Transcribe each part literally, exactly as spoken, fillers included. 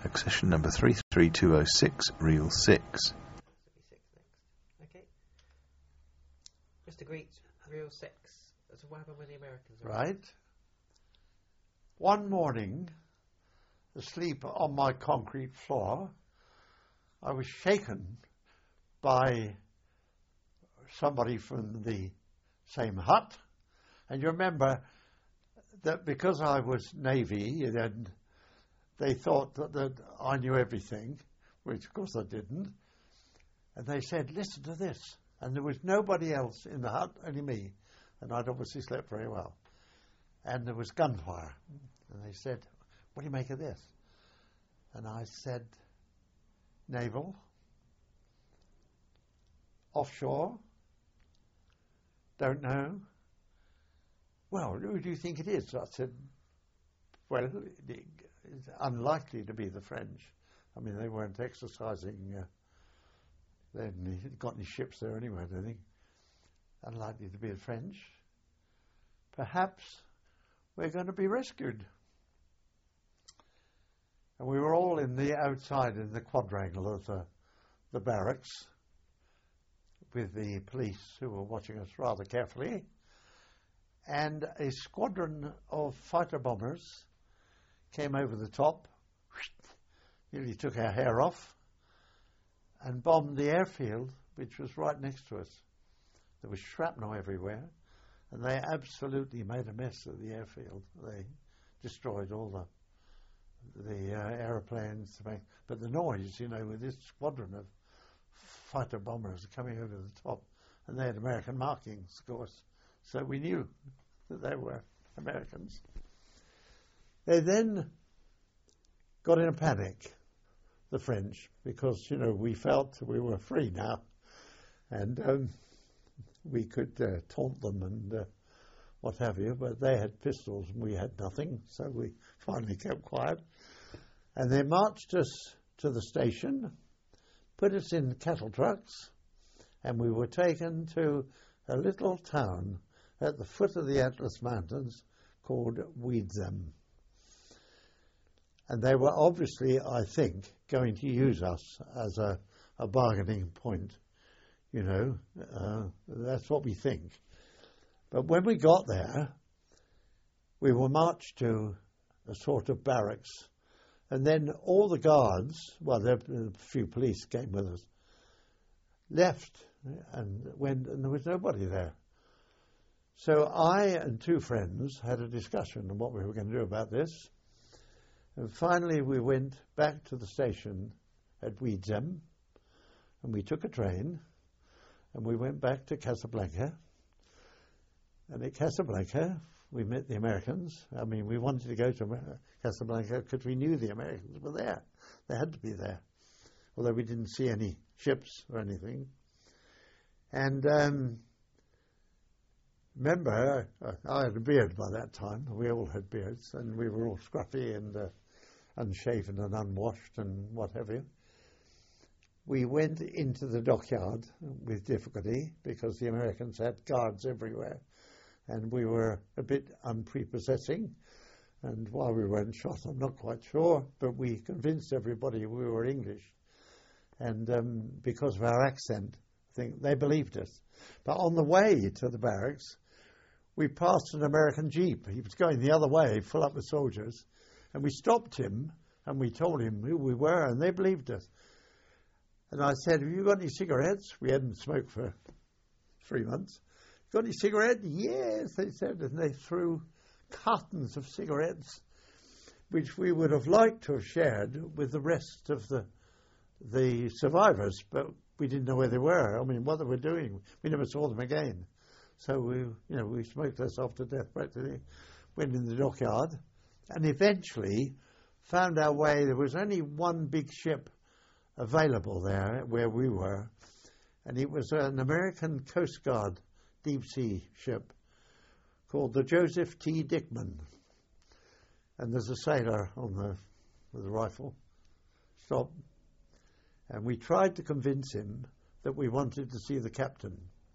Accession number three three two oh six, reel six. Okay. Mister Greet, reel six. That's what happened with the Americans. Right. One morning, asleep on my concrete floor, I was shaken by somebody from the same hut. And you remember that because I was Navy, then they thought that, that I knew everything, which of course I didn't. And they said, listen to this. And there was nobody else in the hut, only me. And I'd obviously slept very well. And there was gunfire. And they said, what do you make of this? And I said, naval, offshore, don't know. Well, who do you think it is? I said, well, it's unlikely to be the French. I mean, they weren't exercising, uh, they hadn't got any ships there anyway, I don't think. Unlikely to be the French. Perhaps we're going to be rescued. And we were all in the outside in the quadrangle of the, the barracks with the police who were watching us rather carefully. And a squadron of fighter bombers came over the top, nearly took our hair off, and bombed the airfield, which was right next to us. There was shrapnel everywhere, and they absolutely made a mess of the airfield. They destroyed all the the uh, aeroplanes. But the noise, you know, with this squadron of fighter bombers coming over the top, and they had American markings, of course, so we knew that they were Americans. They then got in a panic, the French, because, you know, we felt we were free now, and um, we could uh, taunt them and uh, what have you, but they had pistols and we had nothing, so we finally kept quiet. And they marched us to the station, put us in cattle trucks, and we were taken to a little town at the foot of the Atlas Mountains called Wiedzem. And they were obviously, I think, going to use us as a, a bargaining point. You know, uh, that's what we think. But when we got there, we were marched to a sort of barracks. And then all the guards, well, there, a few police came with us, left and went, and there was nobody there. So I and two friends had a discussion on what we were going to do about this. And finally we went back to the station at Wiedzem, and we took a train, and we went back to Casablanca. And at Casablanca, we met the Americans. I mean, we wanted to go to Amer- Casablanca because we knew the Americans were there. They had to be there, although we didn't see any ships or anything. And um, remember, uh, I had a beard by that time. We all had beards, and we were all scruffy and uh, unshaven and unwashed and what have you. We went into the dockyard with difficulty because the Americans had guards everywhere, and we were a bit unprepossessing. And why we weren't shot, I'm not quite sure, but we convinced everybody we were English. And um, because of our accent, I think they believed us. But on the way to the barracks, we passed an American jeep. He was going the other way, full up with soldiers. And we stopped him, and we told him who we were, and they believed us. And I said, have you got any cigarettes? We hadn't smoked for three months. Got any cigarettes? Yes, they said. And they threw cartons of cigarettes, which we would have liked to have shared with the rest of the the survivors, but we didn't know where they were. I mean, what they were doing. We never saw them again. So we, you know, we smoked ourselves to death practically, went in the dockyard, and eventually found our way. There was only one big ship available there where we were, and it was an American Coast Guard deep sea ship called the Joseph T. Dickman. And there's a sailor on the with a rifle. Stop. And we tried to convince him that we wanted to see the captain.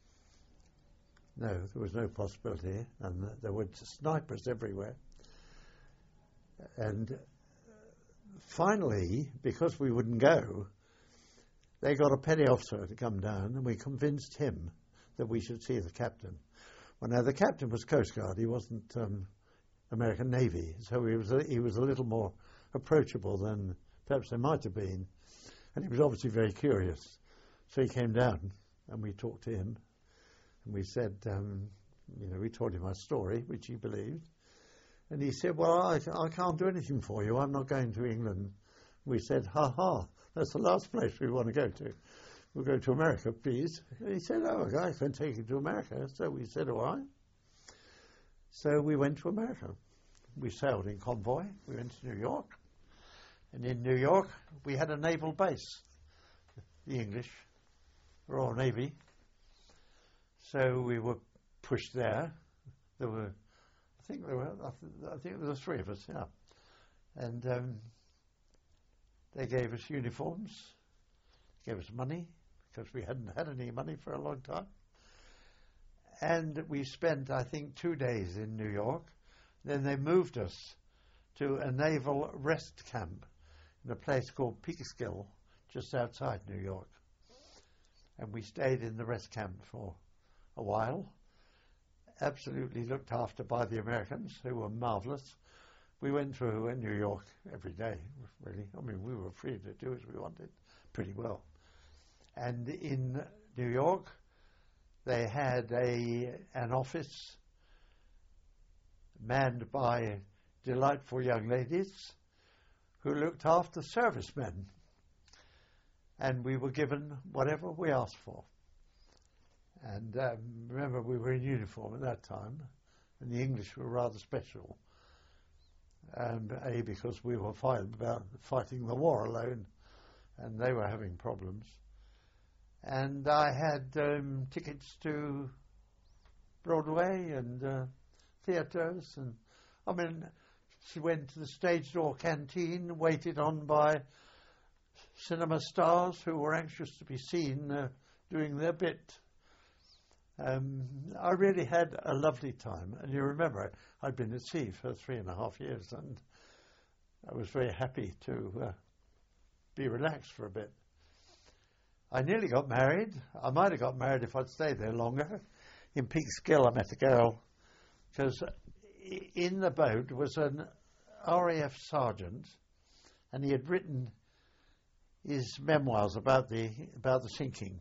No, there was no possibility, and there were snipers everywhere. And finally, because we wouldn't go, they got a petty officer to come down, and we convinced him that we should see the captain. Well, now, the captain was Coast Guard. He wasn't um, American Navy, so he was, a, he was a little more approachable than perhaps they might have been. And he was obviously very curious. So he came down, and we talked to him, and we said, um, you know, we told him our story, which he believed. And he said, well, I, I can't do anything for you. I'm not going to England. We said, ha ha, that's the last place we want to go to. We'll go to America, please. And he said, oh, I can take you to America. So we said, all right. So we went to America. We sailed in convoy. We went to New York. And in New York, we had a naval base, the English Royal Navy. So we were pushed there. There were, I think there were, I, th- I think there were three of us, yeah. And um, they gave us uniforms, gave us money, because we hadn't had any money for a long time. And we spent, I think, two days in New York. Then they moved us to a naval rest camp in a place called Peekskill, just outside New York. And we stayed in the rest camp for a while, absolutely looked after by the Americans, who were marvellous. We went through in New York every day, really. I mean, we were free to do as we wanted pretty well. And in New York, they had a an office manned by delightful young ladies who looked after servicemen. And we were given whatever we asked for. And um, remember, we were in uniform at that time, and the English were rather special. Um, A, because we were fight about fighting the war alone, and they were having problems. And I had um, tickets to Broadway and uh, theatres, and I mean, she went to the stage door canteen, waited on by cinema stars who were anxious to be seen uh, doing their bit. Um, I really had a lovely time. And you remember, I'd been at sea for three and a half years, and I was very happy to uh, be relaxed for a bit. I nearly got married. I might have got married if I'd stayed there longer. In Peekskill, I met a girl, because in the boat was an R A F sergeant, and he had written his memoirs about the about the sinking.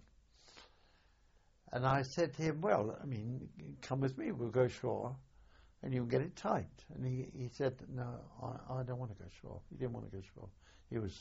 And I said to him, well, I mean, come with me, we'll go ashore, and you'll get it typed. And he, he said, no, I, I don't want to go ashore. He didn't want to go ashore. He was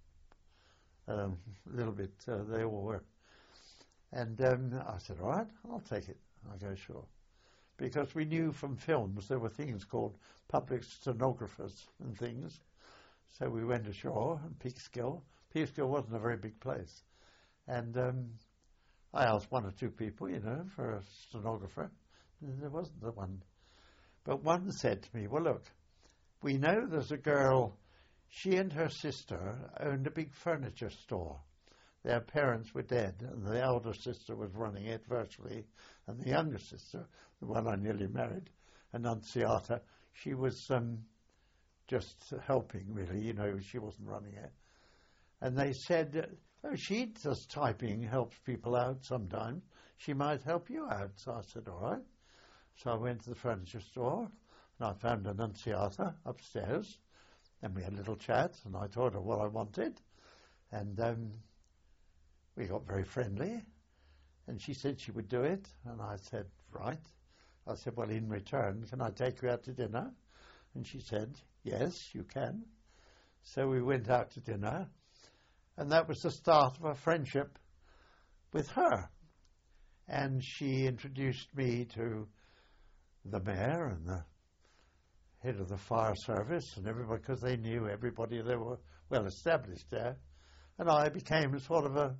um, a little bit, uh, they all were. And um, I said, all right, I'll take it. I'll go ashore. Because we knew from films there were things called public stenographers and things. So we went ashore in Peekskill. Peekskill wasn't a very big place. And um, I asked one or two people, you know, for a stenographer. There wasn't the one. But one said to me, well, look, we know there's a girl, she and her sister owned a big furniture store. Their parents were dead, and the elder sister was running it virtually, and the younger sister, the one I nearly married, Annunziata, she was um, just helping, really, you know, she wasn't running it. And they said, oh, she does typing, helps people out sometimes. She might help you out. So I said, all right. So I went to the furniture store, and I found Annunziata upstairs, and we had a little chat, and I told her what I wanted, and um, we got very friendly, and she said she would do it, and I said, right. I said, well, in return, can I take you out to dinner? And she said, yes, you can. So we went out to dinner, and that was the start of a friendship with her. And she introduced me to the mayor and the head of the fire service and everybody, because they knew everybody. They were well established there. And I became sort of a,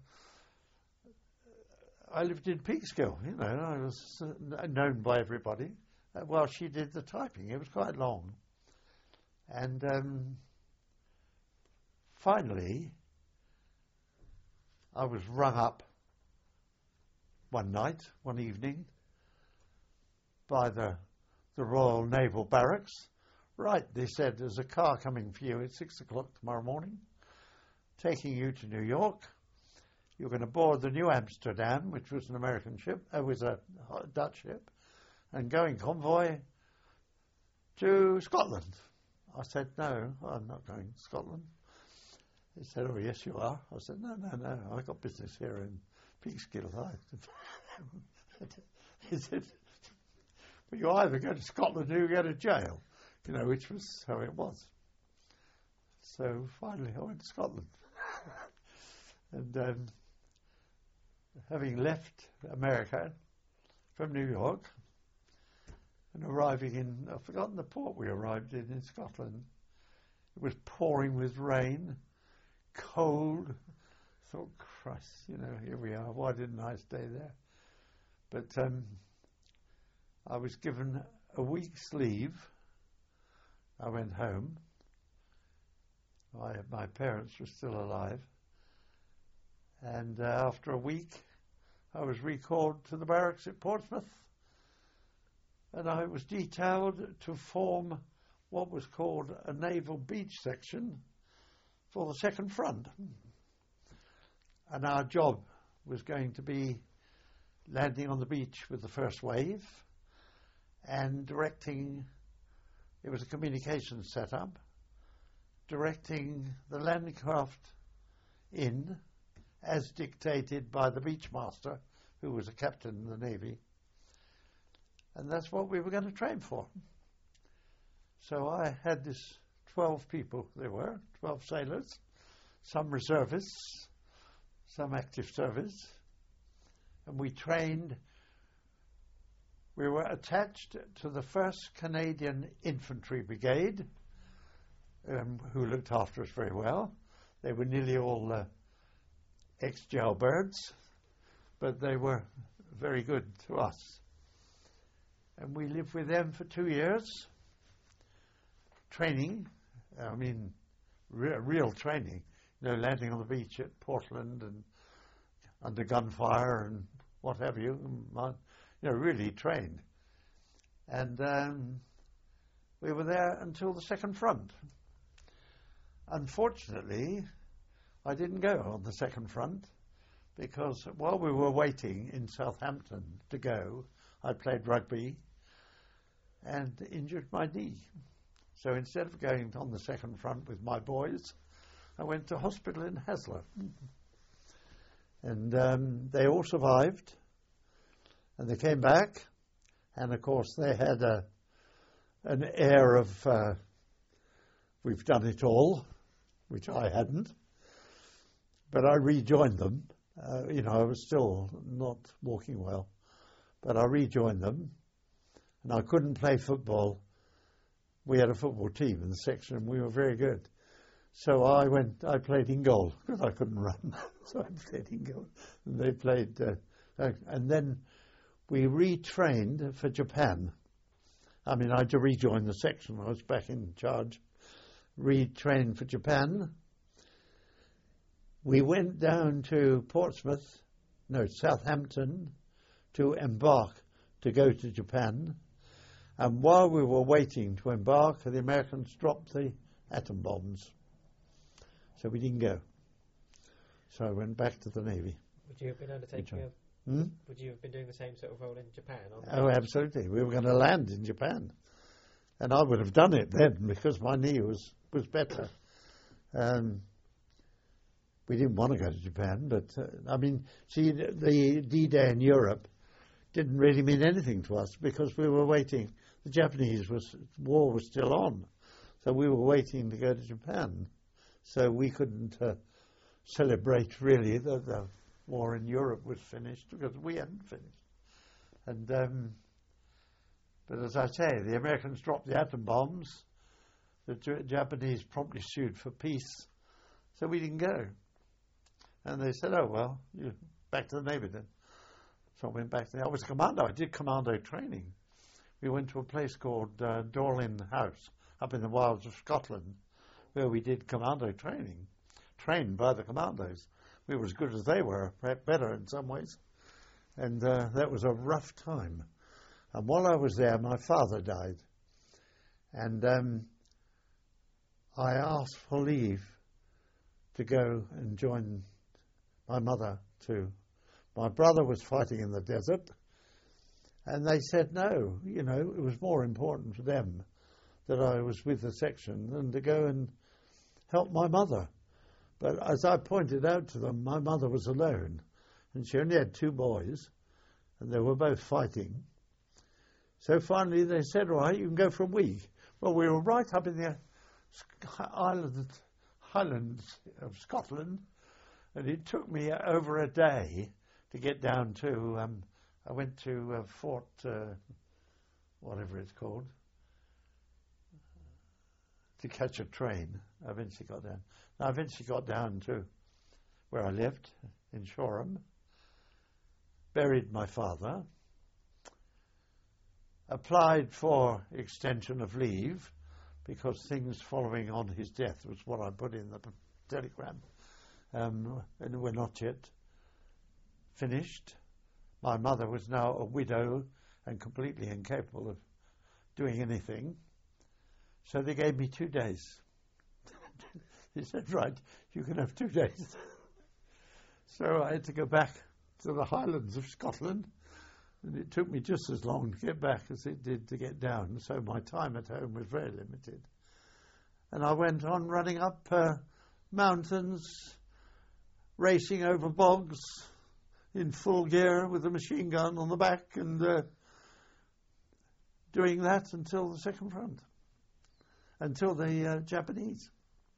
I lived in Peekskill, you know, I was uh, known by everybody uh, while she did the typing. It was quite long. And um, finally, I was rung up one night, one evening, by the, the Royal Naval Barracks, right, they said, there's a car coming for you at six o'clock tomorrow morning, taking you to New York. You're going to board the New Amsterdam, which was an American ship, it was a Dutch ship, and going convoy to Scotland. I said, no, I'm not going to Scotland. He said, oh, yes, you are. I said, no, no, no, I've got business here in Peekskill. He said, well, you either go to Scotland or you go to jail, you know, which was how it was. So finally I went to Scotland. And um, having left America from New York and arriving in, I've forgotten the port we arrived in in Scotland. It was pouring with rain, cold. I thought, Christ, you know, here we are. Why didn't I stay there? But um, I was given a week's leave. I went home. My, my parents were still alive. And uh, after a week, I was recalled to the barracks at Portsmouth. And I was detailed to form what was called a naval beach section for the second front. And our job was going to be landing on the beach with the first wave and directing, it was a communications setup, directing the landing craft in as dictated by the beachmaster, who was a captain in the Navy. And that's what we were going to train for. So I had this twelve people, there were, twelve sailors, some reservists, some active service, and we trained. We were attached to the first Canadian Infantry Brigade, um, who looked after us very well. They were nearly all uh, ex-jailbirds, but they were very good to us. And we lived with them for two years, training, I mean, re- real training, you know, landing on the beach at Portland and under gunfire and what have you, you know, really trained. And um, we were there until the second front. Unfortunately, I didn't go on the second front because while we were waiting in Southampton to go, I played rugby and injured my knee. So instead of going on the second front with my boys, I went to hospital in Haslar. And um, they all survived. And they came back. And of course they had a, an air of, uh, we've done it all, which I hadn't. But I rejoined them. Uh, you know, I was still not walking well. But I rejoined them. And I couldn't play football. We had a football team in the section, and we were very good. So I went, I played in goal, because I couldn't run. So I played in goal. And they played, uh, and then we retrained for Japan. I mean, I had to rejoin the section. I was back in charge. Retrained for Japan. We went down to Portsmouth, no, Southampton, to embark to go to Japan. And while we were waiting to embark, the Americans dropped the atom bombs. So we didn't go. So I went back to the Navy. Would you have been undertaking a, hmm? Would you have been doing the same sort of role in Japan? Oh, absolutely. We were going to land in Japan. And I would have done it then because my knee was, was better. Um, we didn't want to go to Japan, but, uh, I mean, see, the D-Day in Europe didn't really mean anything to us because we were waiting. The Japanese was, war was still on, so we were waiting to go to Japan. So we couldn't uh, celebrate really that the war in Europe was finished because we hadn't finished. And um, but as I say, the Americans dropped the atom bombs. The J- Japanese promptly sued for peace, so we didn't go. And they said, "Oh well, you back to the Navy then." So I went back there. I was a commando. I did commando training. We went to a place called uh, Dorlin House up in the wilds of Scotland where we did commando training, trained by the commandos. We were as good as they were, perhaps better in some ways. And uh, that was a rough time. And while I was there, my father died. And um, I asked for leave to go and join my mother too. My brother was fighting in the desert, and they said no. You know, it was more important for them that I was with the section than to go and help my mother. But as I pointed out to them, my mother was alone, and she only had two boys, and they were both fighting. So finally they said, all right, you can go for a week. Well, we were right up in the island, Highlands of Scotland, and it took me over a day to get down to, um, I went to uh, Fort, uh, whatever it's called, to catch a train. I eventually got down. I eventually got down to where I lived, in Shoreham, buried my father, applied for extension of leave, because things following on his death was what I put in the telegram, um, and we're not yet finished. My mother was now a widow and completely incapable of doing anything. So they gave me two days. He said, right, you can have two days. So I had to go back to the Highlands of Scotland, and it took me just as long to get back as it did to get down. So my time at home was very limited. And I went on running up uh, mountains, racing over bogs in full gear with a machine gun on the back, and uh, doing that until the Second Front, until the uh, Japanese.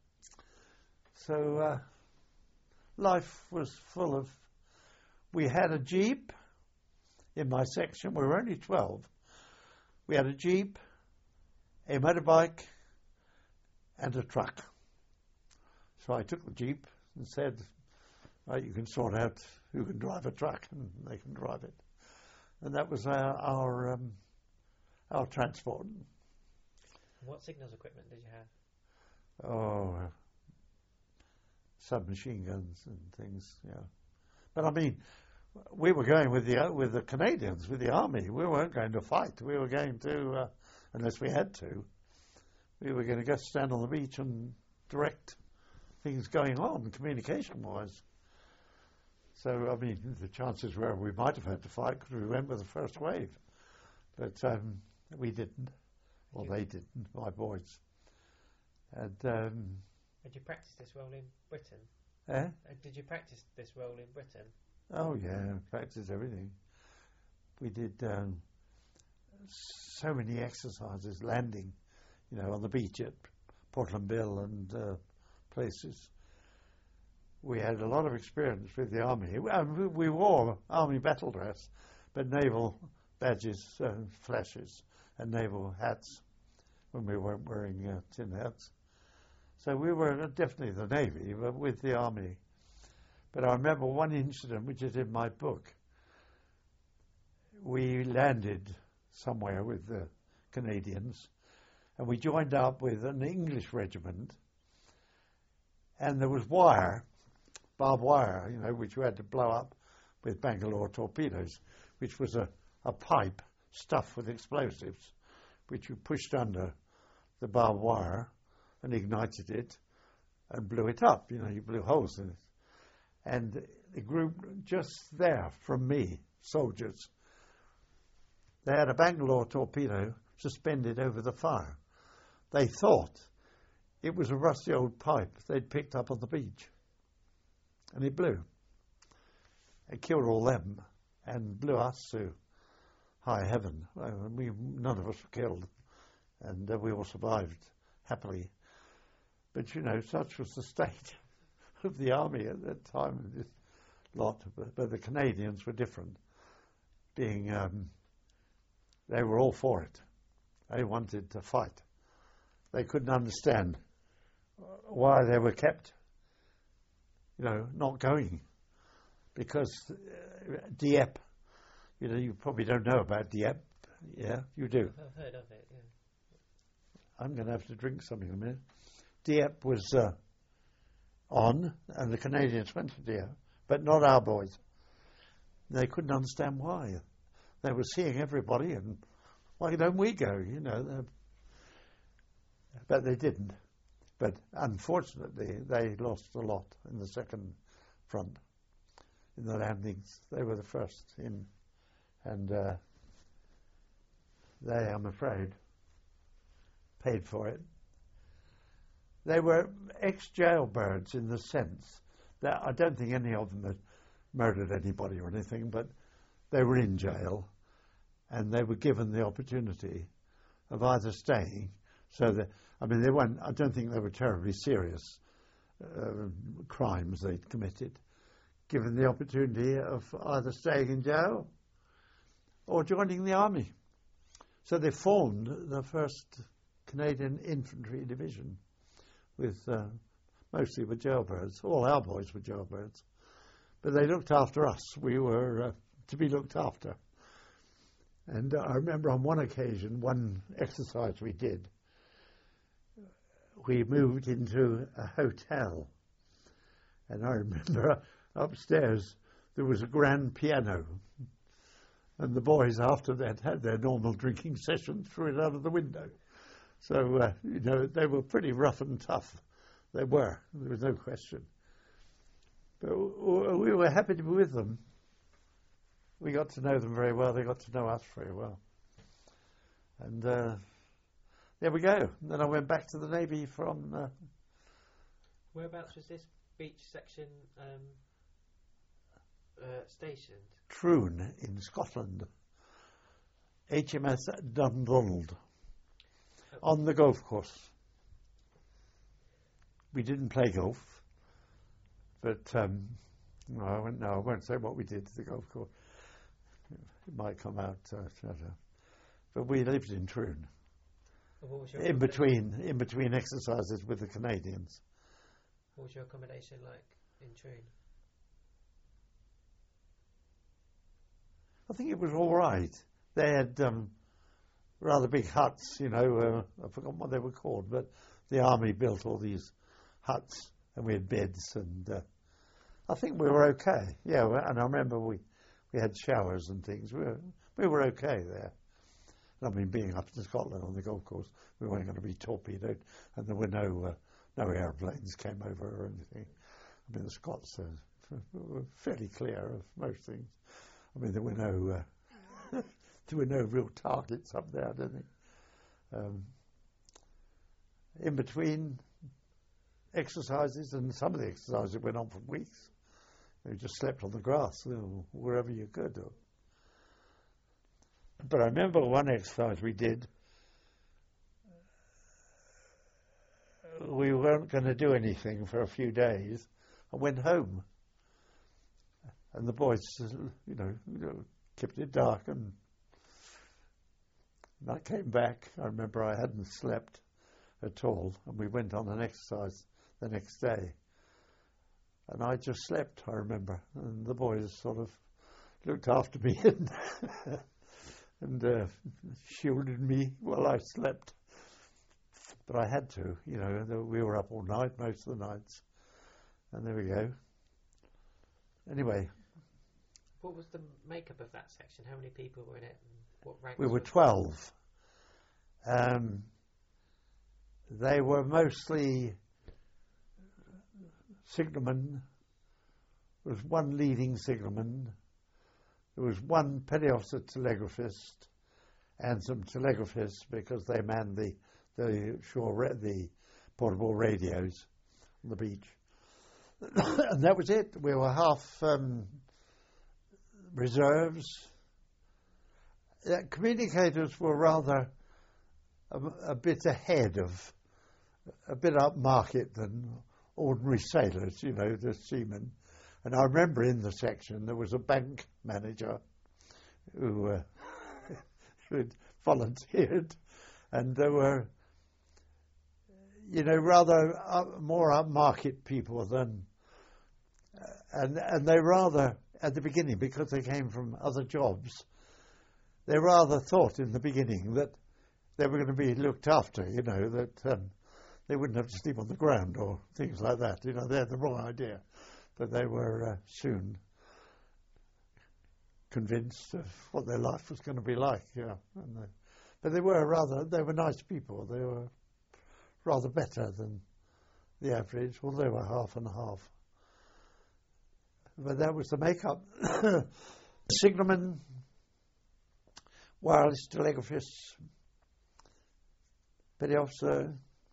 So uh, life was full of... We had a jeep in my section. We were only twelve. We had a jeep, a motorbike, and a truck. So I took the jeep and said, right, you can sort out who can drive a truck, and they can drive it. And that was our our, um, our transport. What signals equipment did you have? Oh, uh, submachine guns and things, yeah. But I mean, we were going with the uh, with the Canadians, with the army. We weren't going to fight. We were going to, uh, unless we had to, we were going to go stand on the beach and direct things going on, communication-wise. So, I mean, the chances were we might have had to fight because we went with the first wave. But um, we didn't. Well, they didn't, my boys. And... Um, Did you practice this role in Britain? Eh? Uh, did you practice this role in Britain? Oh, yeah, practice everything. We did um, so many exercises, landing, you know, on the beach at Portland Bill and uh, places. We had a lot of experience with the army. We, uh, we wore army battle dress, but naval badges, uh, flashes, and naval hats when we weren't wearing uh, tin hats. So we were definitely the Navy, but with the Army. But I remember one incident, which is in my book. We landed somewhere with the Canadians, and we joined up with an English regiment, and there was wire, barbed wire, you know, which you had to blow up with Bangalore torpedoes, which was a, a pipe stuffed with explosives, which you pushed under the barbed wire and ignited it and blew it up. You know, you blew holes in it. And the group just there from me, soldiers, they had a Bangalore torpedo suspended over the fire. They thought it was a rusty old pipe they'd picked up on the beach. And it blew. It killed all them and blew us to high heaven. Well, we, none of us were killed. And uh, we all survived happily. But, you know, such was the state of the army at that time. This lot, but, but the Canadians were different. Being, um, they were all for it. They wanted to fight. They couldn't understand why they were kept, you know, not going. Because uh, Dieppe, you know, you probably don't know about Dieppe. Yeah, you do. I've heard of it, yeah. I'm going to have to drink something in a minute. Dieppe was uh, on, and the Canadians went to Dieppe, but not our boys. They couldn't understand why. They were seeing everybody, and why don't we go? You know, but they didn't. But unfortunately, they lost a lot in the second front, in the landings. They were the first in, and uh, they, I'm afraid, paid for it. They were ex-jailbirds in the sense that I don't think any of them had murdered anybody or anything, but they were in jail, and they were given the opportunity of either staying, so that, I mean, they weren't, I don't think they were terribly serious uh, crimes they'd committed, given the opportunity of either staying in jail or joining the army. So they formed the first Canadian Infantry Division with, uh, mostly with jailbirds. All our boys were jailbirds. But they looked after us. We were uh, to be looked after. And uh, I remember on one occasion, one exercise we did, we moved into a hotel. And I remember upstairs there was a grand piano. And the boys, after that, had their normal drinking session, threw it out of the window. So, uh, you know, they were pretty rough and tough. They were. There was no question. But w- we were happy to be with them. We got to know them very well. They got to know us very well. And uh, there we go. And then I went back to the Navy from... Uh, Whereabouts was this beach section um, uh, stationed? Troon in Scotland. H M S Dundonald. Oh. On the golf course. We didn't play golf. But, um, no, I won't, no, I won't say what we did to the golf course. It might come out. Uh, but we lived in Troon. What was your in between, in between exercises with the Canadians. What was your accommodation like in Troon? I think it was all right. They had um, rather big huts, you know. Uh, I forgot what they were called, but the army built all these huts, and we had beds, and uh, I think we were okay. Yeah, and I remember we, we had showers and things. We were we were okay there. I mean, being up in Scotland on the golf course, we weren't going to be torpedoed, and there were no uh, no airplanes came over or anything. I mean, the Scots uh, were fairly clear of most things. I mean, there were no uh, there were no real targets up there, I don't think. Um, in between exercises, and some of the exercises went on for weeks. You just slept on the grass, you know, wherever you could. But I remember one exercise we did. We weren't going to do anything for a few days. I went home. And the boys, you know, you know, kept it dark. And, and I came back. I remember I hadn't slept at all. And we went on an exercise the next day. And I just slept, I remember. And the boys sort of looked after me and, and uh, shielded me while I slept. But I had to, you know, we were up all night, most of the nights. And there we go. Anyway. What was the makeup of that section? How many people were in it? And what ranks? We were twelve. Um, they were mostly signalmen. There was one leading signalman. There was one petty officer telegraphist and some telegraphists because they manned the the shore ra- the portable radios on the beach. And that was it. We were half um, reserves. Uh, communicators were rather a, a bit ahead of, a bit upmarket than ordinary sailors, you know, the seamen. And I remember in the section there was a bank manager who, uh, who had volunteered, and there were, you know, rather up, more upmarket people than, uh, and and they rather, at the beginning, because they came from other jobs, they rather thought in the beginning that they were going to be looked after, you know, that um, they wouldn't have to sleep on the ground or things like that. You know, they had the wrong idea. But they were uh, soon convinced of what their life was going to be like, yeah. And they, but they were rather, they were nice people. They were rather better than the average, well, they were half and half. But that was the makeup. Signalman, wireless telegraphist, petty officer,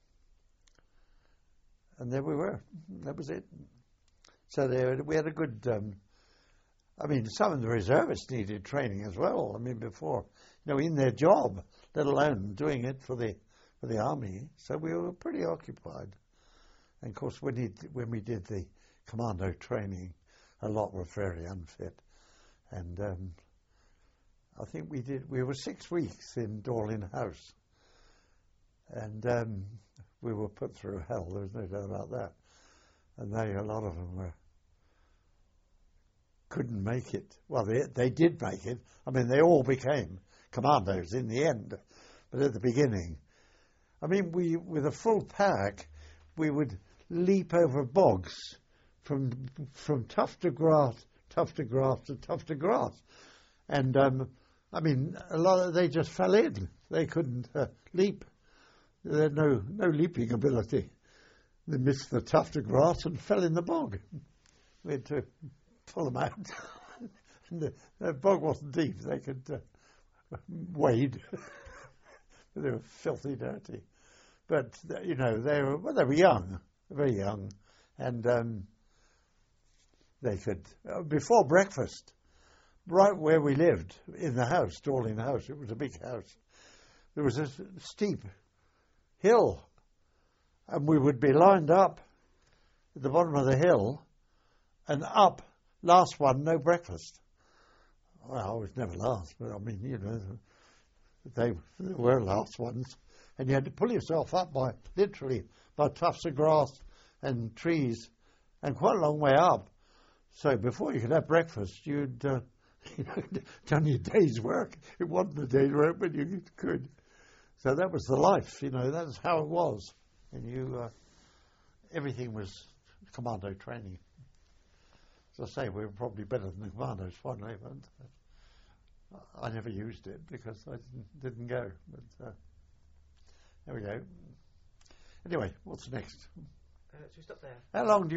and there we were. That was it. So there, we had a good, um, I mean, some of the reservists needed training as well. I mean, before, you know, in their job, let alone doing it for the for the army. So we were pretty occupied. And of course, when, he, when we did the commando training, a lot were very unfit. And um, I think we did, we were six weeks in Dorling House. And um, we were put through hell, there was no doubt about that. And they, a lot of them were, couldn't make it. Well, they, they did make it. I mean, they all became commandos in the end. But at the beginning, I mean, we, with a full pack, we would leap over bogs from from tough to grass, tough to grass to tough to grass. And, um, I mean, a lot of, they just fell in. They couldn't uh, leap. They had no, no leaping ability. They missed the tough to grass and fell in the bog. We had to pull them out. And the, the bog wasn't deep. They could uh, wade. They were filthy dirty. But, you know, they were, well, they were young, very young. And um, they could, uh, before breakfast, right where we lived, in the house, Dorling House, it was a big house, there was a steep hill. And we would be lined up at the bottom of the hill and up, last one, no breakfast. Well, I was never last, but I mean, you know, they, they were last ones. And you had to pull yourself up by, literally, by tufts of grass and trees and quite a long way up. So before you could have breakfast, you'd uh, you know, done your day's work. It wasn't a day's work, but you could. So that was the life, you know, that's how it was. And you, uh, everything was commando training. As I say, we were probably better than the commandos finally, but I never used it because I didn't, didn't go. But uh, there we go. Anyway, what's next? Uh, so we stop there. How long do you